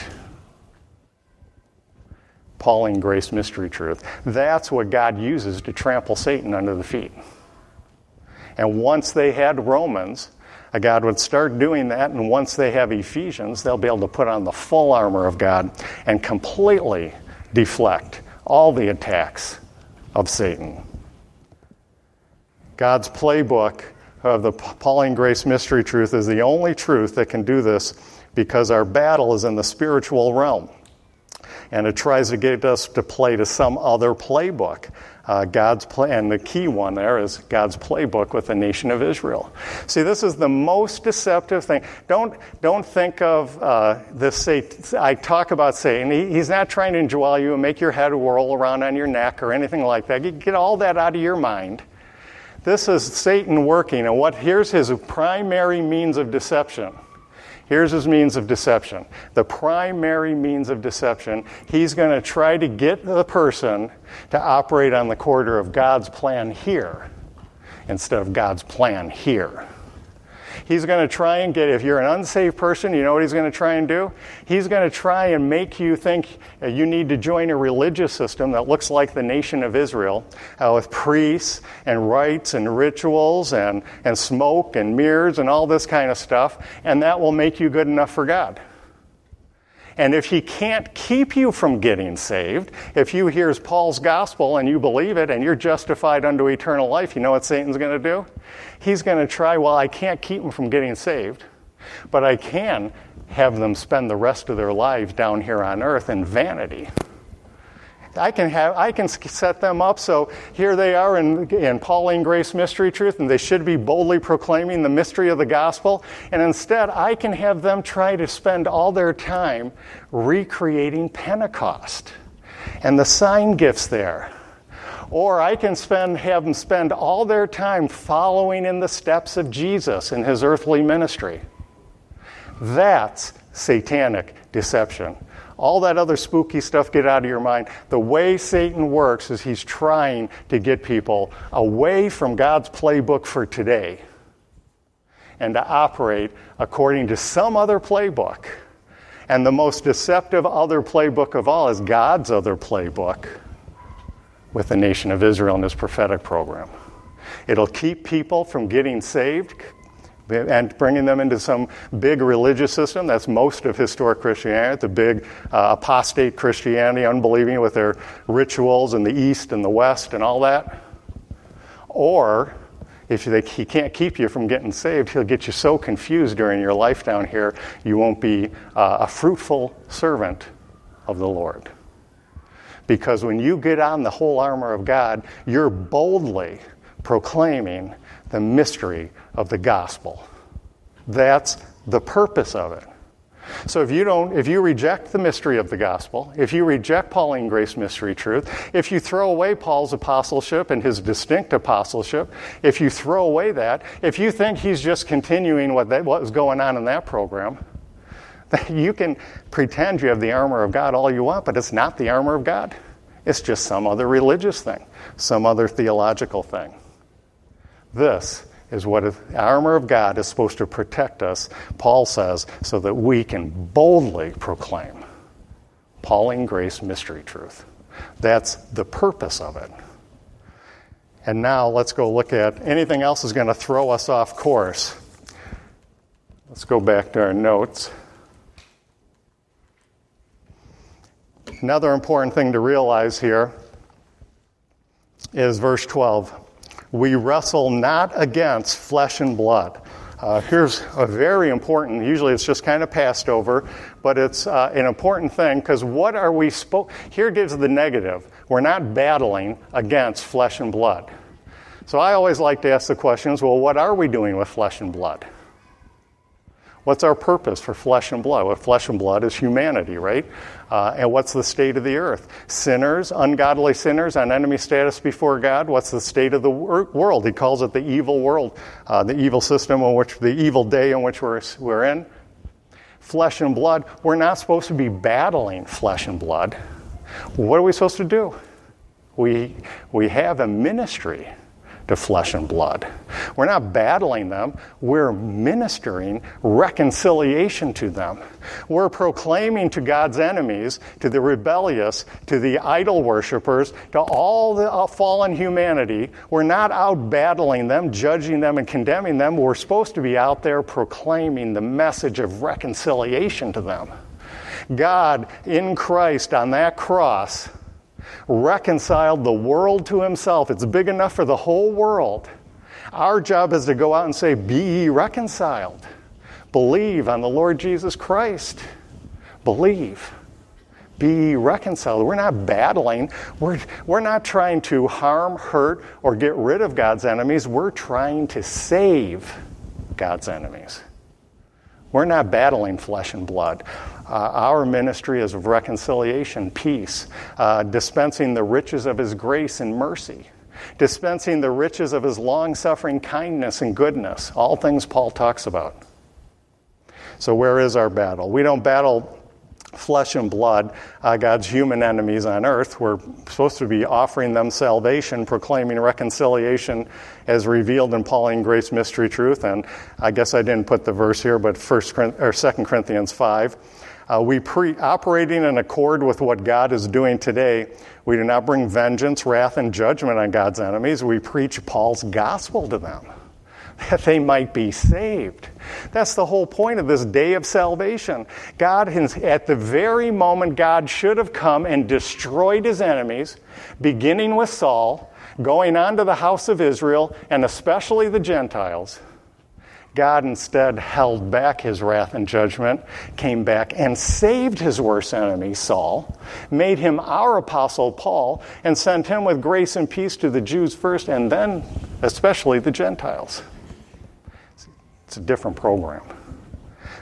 Pauline grace mystery truth. That's what God uses to trample Satan under the feet. And once they had Romans, God would start doing that, and once they have Ephesians, they'll be able to put on the full armor of God and completely deflect all the attacks of Satan. God's playbook of the Pauline grace mystery truth is the only truth that can do this, because our battle is in the spiritual realm. And it tries to get us to play to some other playbook. Uh, God's play, and the key one there is God's playbook with the nation of Israel. See, this is the most deceptive thing. Don't don't think of uh, this. Satan. I talk about Satan. He, he's not trying to indwell you and make your head whirl around on your neck or anything like that. You get all that out of your mind. This is Satan working, and what here's his primary means of deception. Here's his means of deception. The primary means of deception, he's going to try to get the person to operate on the corridor of God's plan here instead of God's plan here. He's going to try and get, if you're an unsaved person, you know what he's going to try and do? He's going to try and make you think you need to join a religious system that looks like the nation of Israel, uh, with priests and rites and rituals and, and smoke and mirrors and all this kind of stuff, and that will make you good enough for God. And if he can't keep you from getting saved, if you hear Paul's gospel and you believe it and you're justified unto eternal life, you know what Satan's going to do? He's going to try, well, I can't keep them from getting saved, but I can have them spend the rest of their lives down here on earth in vanity. I can have, I can set them up so here they are in, in Pauline grace mystery truth, and they should be boldly proclaiming the mystery of the gospel. And instead, I can have them try to spend all their time recreating Pentecost and the sign gifts there, Or I can spend have them spend all their time following in the steps of Jesus in his earthly ministry. That's satanic deception. All that other spooky stuff, get out of your mind. The way Satan works is he's trying to get people away from God's playbook for today and to operate according to some other playbook. And the most deceptive other playbook of all is God's other playbook with the nation of Israel and his prophetic program. It'll keep people from getting saved and bringing them into some big religious system. That's most of historic Christianity, the big uh, apostate Christianity, unbelieving with their rituals in the East and the West and all that. Or, if they, he can't keep you from getting saved, he'll get you so confused during your life down here, you won't be uh, a fruitful servant of the Lord. Because when you get on the whole armor of God, you're boldly proclaiming the mystery of the gospel. That's the purpose of it. So if you don't, if you reject the mystery of the gospel, if you reject Pauline grace mystery truth, if you throw away Paul's apostleship and his distinct apostleship, if you throw away that, if you think he's just continuing what that, what was going on in that program, you can pretend you have the armor of God all you want, but it's not the armor of God. It's just some other religious thing, some other theological thing. This is what the armor of God is supposed to protect us, Paul says, so that we can boldly proclaim Pauline grace mystery truth. That's the purpose of it. And now let's go look at anything else is going to throw us off course. Let's go back to our notes. Another important thing to realize here is verse twelve. We wrestle not against flesh and blood. Uh, here's a very important, usually it's just kind of passed over, but it's uh, an important thing because what are we supposed, here gives the negative. We're not battling against flesh and blood. So I always like to ask the questions, well, what are we doing with flesh and blood? What's our purpose for flesh and blood? Well, flesh and blood is humanity, right? Uh, and what's the state of the earth? Sinners, ungodly sinners on enemy status before God. What's the state of the wor- world? He calls it the evil world, uh, the evil system in which, the evil day in which we're, we're in. Flesh and blood, we're not supposed to be battling flesh and blood. What are we supposed to do? We, we have a ministry to flesh and blood. We're not battling them. We're ministering reconciliation to them. We're proclaiming to God's enemies, to the rebellious, to the idol worshipers, to all the fallen humanity. We're not out battling them, judging them, and condemning them. We're supposed to be out there proclaiming the message of reconciliation to them. God, in Christ, on that cross, reconciled the world to himself. It's big enough for the whole world. Our job is to go out and say, be ye reconciled. Believe on the Lord Jesus Christ. Believe. Be ye reconciled. We're not battling. We're, we're not trying to harm, hurt, or get rid of God's enemies. We're trying to save God's enemies. We're not battling flesh and blood. Uh, our ministry is of reconciliation, peace, uh, dispensing the riches of his grace and mercy, dispensing the riches of his long-suffering kindness and goodness, all things Paul talks about. So where is our battle? We don't battle flesh and blood, uh, God's human enemies on earth. We're supposed to be offering them salvation, proclaiming reconciliation as revealed in Pauline grace mystery truth. And I guess I didn't put the verse here, but First or Second Corinthians five. Uh, we pre operating in accord with what God is doing today. We do not bring vengeance, wrath, and judgment on God's enemies. We preach Paul's gospel to them, that they might be saved. That's the whole point of this day of salvation. God, has, at the very moment God should have come and destroyed his enemies, beginning with Saul, going on to the house of Israel, and especially the Gentiles, God instead held back his wrath and judgment, came back and saved his worst enemy, Saul, made him our apostle Paul, and sent him with grace and peace to the Jews first, and then especially the Gentiles. It's a different program.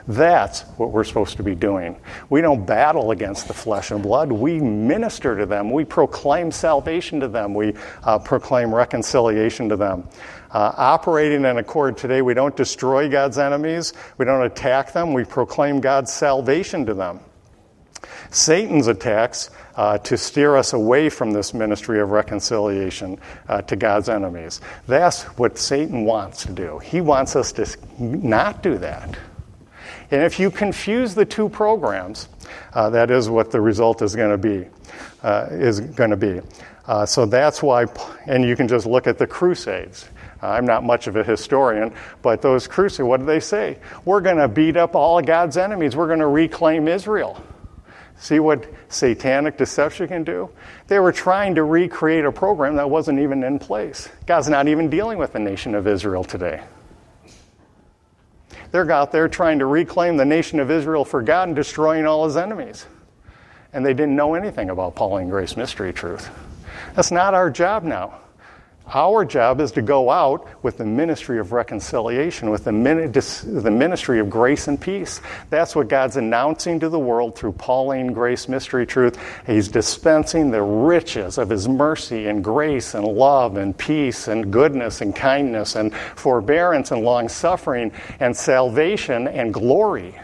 That's what we're supposed to be doing. We don't battle against the flesh and blood. We minister to them. We proclaim salvation to them. We uh, proclaim reconciliation to them. Uh, operating in accord today, we don't destroy God's enemies. We don't attack them. We proclaim God's salvation to them. Satan's attacks uh, to steer us away from this ministry of reconciliation uh, to God's enemies. That's what Satan wants to do. He wants us to not do that. And if you confuse the two programs, uh, that is what the result is going to be. Uh, is going to be. Uh, so that's why, and you can just look at the Crusades. I'm not much of a historian, but those crusades, what did they say? We're going to beat up all of God's enemies. We're going to reclaim Israel. See what satanic deception can do? They were trying to recreate a program that wasn't even in place. God's not even dealing with the nation of Israel today. They're out there trying to reclaim the nation of Israel for God and destroying all his enemies. And they didn't know anything about Pauline Grace Mystery Truth. That's not our job now. Our job is to go out with the ministry of reconciliation, with the ministry of grace and peace. That's what God's announcing to the world through Pauline Grace Mystery Truth. He's dispensing the riches of his mercy and grace and love and peace and goodness and kindness and forbearance and long-suffering and salvation and glory.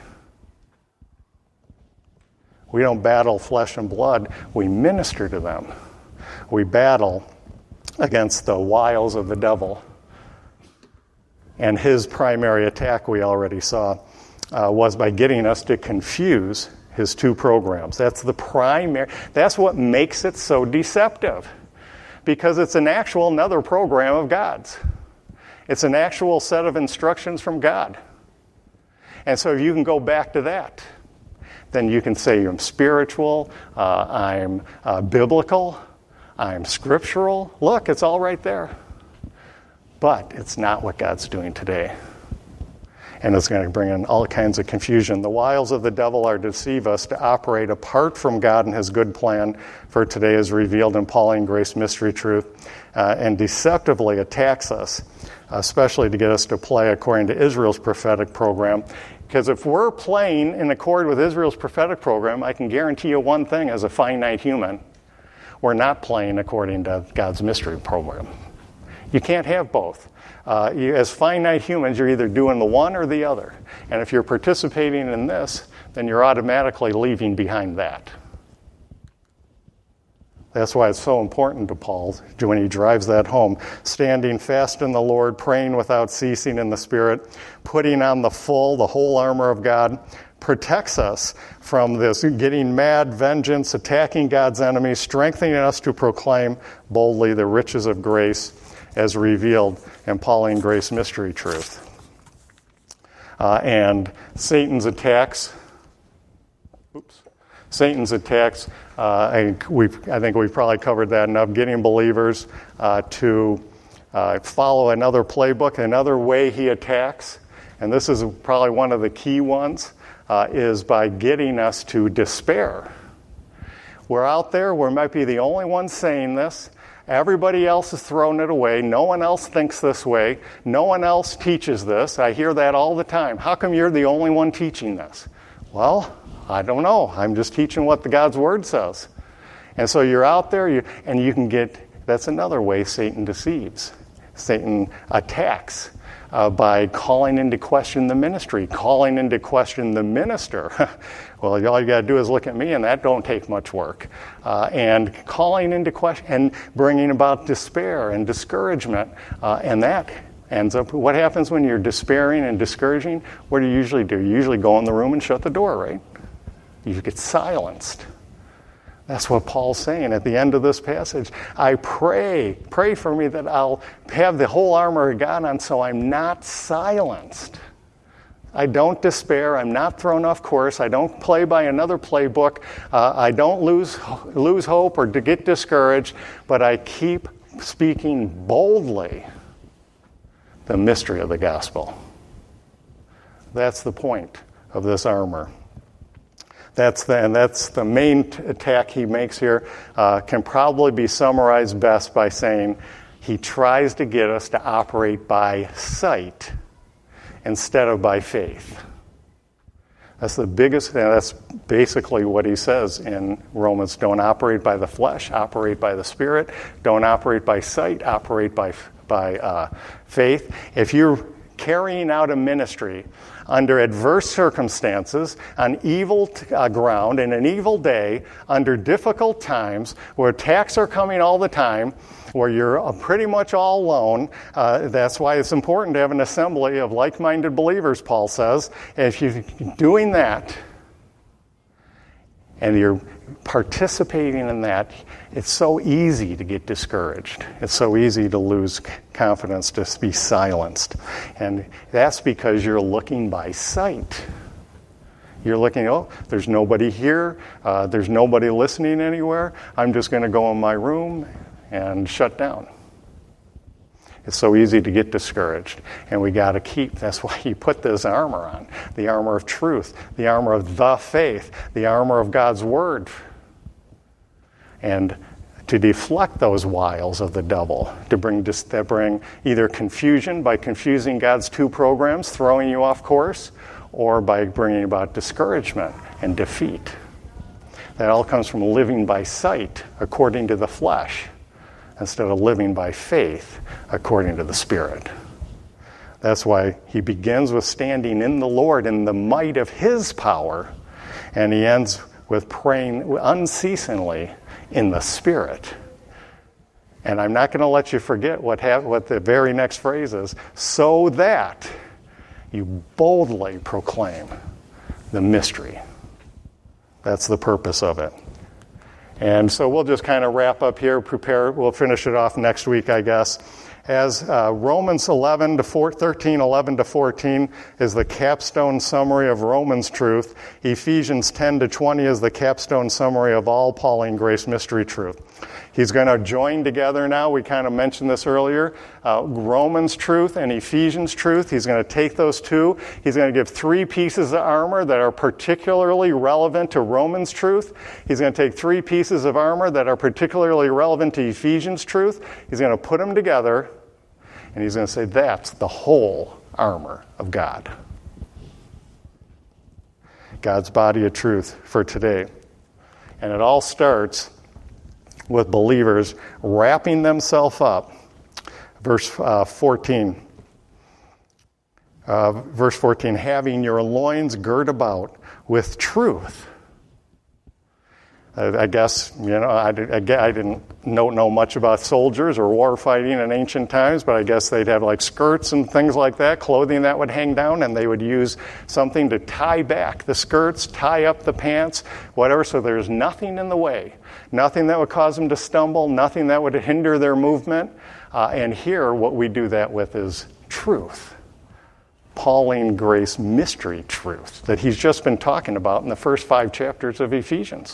We don't battle flesh and blood. We minister to them. We battle against the wiles of the devil. And his primary attack, we already saw, uh, was by getting us to confuse his two programs. That's the primary, that's what makes it so deceptive. Because it's an actual another program of God's. It's an actual set of instructions from God. And so if you can go back to that, then you can say I'm spiritual, uh, I'm uh, biblical, I'm scriptural. Look, it's all right there. But it's not what God's doing today. And it's going to bring in all kinds of confusion. The wiles of the devil are to deceive us to operate apart from God and his good plan for today is revealed in Pauline Grace Mystery Truth, uh, and deceptively attacks us, especially to get us to play according to Israel's prophetic program. Because if we're playing in accord with Israel's prophetic program, I can guarantee you one thing as a finite human. We're not playing according to God's mystery program. You can't have both. Uh, you, as finite humans, you're either doing the one or the other. And if you're participating in this, then you're automatically leaving behind that. That's why it's so important to Paul when he drives that home. Standing fast in the Lord, praying without ceasing in the Spirit, putting on the full, the whole armor of God, protects us from this getting mad, vengeance, attacking God's enemies, strengthening us to proclaim boldly the riches of grace as revealed in Pauline Grace Mystery Truth. Uh, and Satan's attacks, oops, Satan's attacks, uh, I, we've, I think we've probably covered that enough, getting believers uh, to uh, follow another playbook, another way he attacks, and this is probably one of the key ones, Uh, is by getting us to despair. We're out there, we might be the only ones saying this. Everybody else is throwing it away. No one else thinks this way. No one else teaches this. I hear that all the time. How come you're the only one teaching this? Well, I don't know. I'm just teaching what the God's Word says. And so you're out there, you, and you can get, that's another way Satan deceives. Satan attacks. Uh, by calling into question the ministry, calling into question the minister. Well, all you got to do is look at me, and that don't take much work. Uh, and calling into question and bringing about despair and discouragement, uh, and that ends up. What happens when you're despairing and discouraging? What do you usually do? You usually go in the room and shut the door, right? You get silenced. That's what Paul's saying at the end of this passage. I pray, pray for me that I'll have the whole armor of God on so I'm not silenced. I don't despair. I'm not thrown off course. I don't play by another playbook. Uh, I don't lose, lose hope or to get discouraged, but I keep speaking boldly the mystery of the gospel. That's the point of this armor. That's the, and that's the main t- attack he makes here. Uh, can probably be summarized best by saying he tries to get us to operate by sight instead of by faith. That's the biggest, and that's basically what he says in Romans. Don't operate by the flesh, operate by the Spirit. Don't operate by sight, operate by, by uh, faith. If you're carrying out a ministry under adverse circumstances, on evil t- uh, ground, in an evil day, under difficult times, where attacks are coming all the time, where you're uh, pretty much all alone, uh, that's why it's important to have an assembly of like-minded believers, Paul says. And if you're doing that, and you're participating in that, it's so easy to get discouraged. It's so easy to lose confidence, to be silenced. And that's because you're looking by sight. You're looking, oh, there's nobody here. Uh, there's nobody listening anywhere. I'm just going to go in my room and shut down. It's so easy to get discouraged, and we got to keep. That's why you put this armor on, the armor of truth, the armor of the faith, the armor of God's word, and to deflect those wiles of the devil, to bring dis- that bring either confusion by confusing God's two programs, throwing you off course, or by bringing about discouragement and defeat. That all comes from living by sight according to the flesh, instead of living by faith according to the Spirit. That's why he begins with standing in the Lord in the might of his power, and he ends with praying unceasingly in the Spirit. And I'm not going to let you forget what, ha- what the very next phrase is, so that you boldly proclaim the mystery. That's the purpose of it. And so we'll just kind of wrap up here, prepare, we'll finish it off next week, I guess. As uh, Romans eleven to thirteen, eleven to fourteen is the capstone summary of Romans truth. Ephesians ten to twenty is the capstone summary of all Pauline grace mystery truth. He's going to join together now. We kind of mentioned this earlier. Uh, Romans truth and Ephesians truth. He's going to take those two. He's going to give three pieces of armor that are particularly relevant to Romans truth. He's going to take three pieces of armor that are particularly relevant to Ephesians truth. He's going to put them together, and he's going to say that's the whole armor of God. God's body of truth for today. And it all starts with believers wrapping themselves up. Verse uh, fourteen. Uh, verse fourteen, having your loins girt about with truth. I, I guess, you know, I, I, I didn't know, know much about soldiers or war fighting in ancient times, but I guess they'd have like skirts and things like that, clothing that would hang down, and they would use something to tie back the skirts, tie up the pants, whatever, so there's nothing in the way. Nothing that would cause them to stumble, nothing that would hinder their movement. Uh, and here, what we do that with is truth. Pauline grace mystery truth that he's just been talking about in the first five chapters of Ephesians.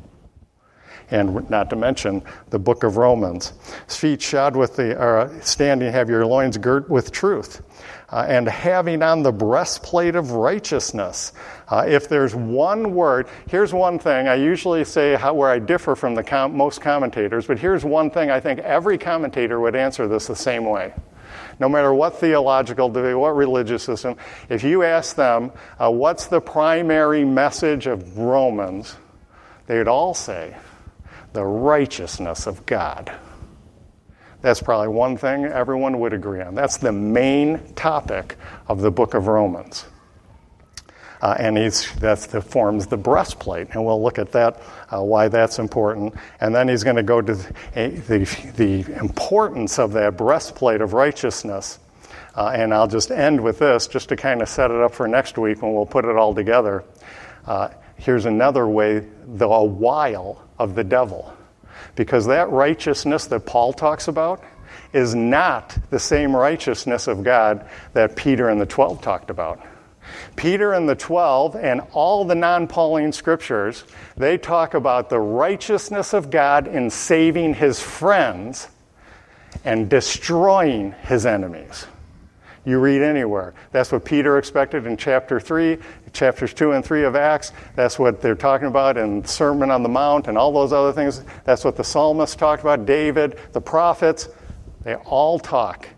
And not to mention the book of Romans. Feet shod with the, uh, standing, have your loins girt with truth. Uh, and having on the breastplate of righteousness. Uh, if there's one word, here's one thing. I usually say how, where I differ from the com- most commentators, but here's one thing I think every commentator would answer this the same way. No matter what theological debate, what religious system, if you ask them, uh, what's the primary message of Romans, they would all say, the righteousness of God. That's probably one thing everyone would agree on. That's the main topic of the book of Romans. Uh, and he's, that's the, forms the breastplate. And we'll look at that, uh, why that's important. And then he's going to go to the, the, the importance of that breastplate of righteousness. Uh, and I'll just end with this, just to kind of set it up for next week when we'll put it all together. Uh, here's another way, the a wile of the devil. Because that righteousness that Paul talks about is not the same righteousness of God that Peter and the twelve talked about. Peter and the twelve and all the non-Pauline scriptures, they talk about the righteousness of God in saving his friends and destroying his enemies. You read anywhere. That's what Peter expected in chapter three, chapters two and three of Acts. That's what they're talking about in Sermon on the Mount and all those other things. That's what the psalmists talked about, David, the prophets. They all talk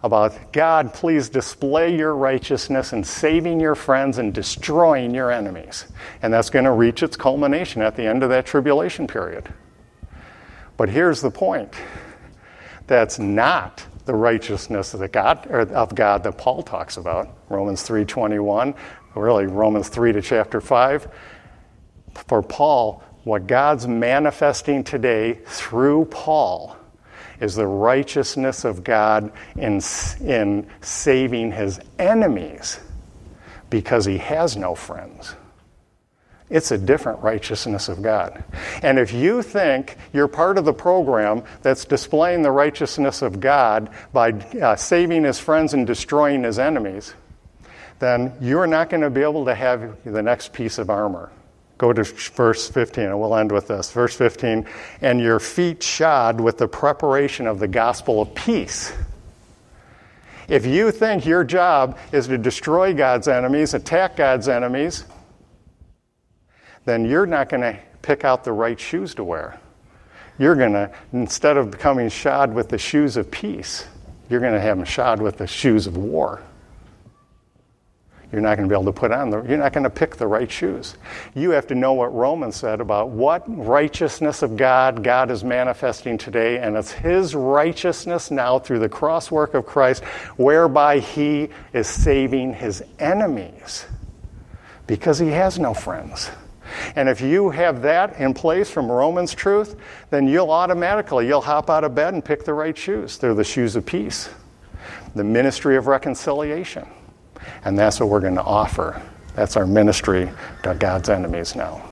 about God, please display your righteousness in saving your friends and destroying your enemies. And that's going to reach its culmination at the end of that tribulation period. But here's the point. That's not the righteousness of, the God, or of God that Paul talks about. Romans three twenty-one, really Romans three to chapter five. For Paul, what God's manifesting today through Paul is the righteousness of God in, in saving his enemies because he has no friends. It's a different righteousness of God. And if you think you're part of the program that's displaying the righteousness of God by uh, saving his friends and destroying his enemies, then you're not going to be able to have the next piece of armor. Go to verse fifteen, and we'll end with this. Verse fifteen, and your feet shod with the preparation of the gospel of peace. If you think your job is to destroy God's enemies, attack God's enemies, then you're not going to pick out the right shoes to wear. You're going to, instead of becoming shod with the shoes of peace, you're going to have them shod with the shoes of war. You're not going to be able to put on the, you're not going to pick the right shoes. You have to know what Romans said about what righteousness of God God is manifesting today, and it's his righteousness now through the cross work of Christ, whereby he is saving his enemies because he has no friends. And if you have that in place from Romans truth, then you'll automatically, you'll hop out of bed and pick the right shoes. They're the shoes of peace, the ministry of reconciliation. And that's what we're going to offer. That's our ministry to God's enemies now.